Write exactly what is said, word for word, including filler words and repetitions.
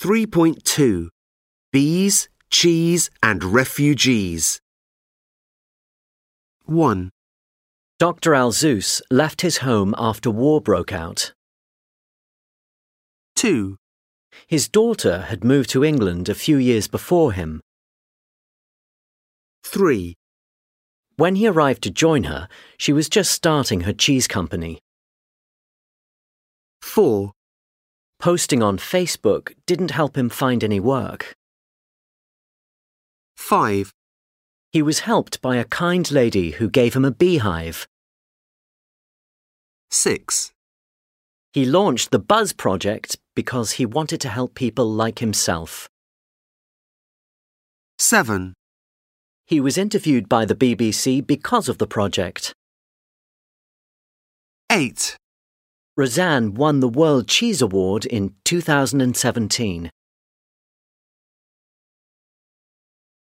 three point two. Bees, cheese and refugees. one. Doctor Alzeus left his home after war broke out. two. His daughter had moved to England a few years before him. three. When he arrived to join her, she was just starting her cheese company. four. Posting on Facebook didn't help him find any work. five. He was helped by a kind lady who gave him a beehive. six. He launched the Buzz Project because he wanted to help people like himself. seven. He was interviewed by the B B C because of the project. eight. Roseanne won the World Cheese Award in two thousand seventeen.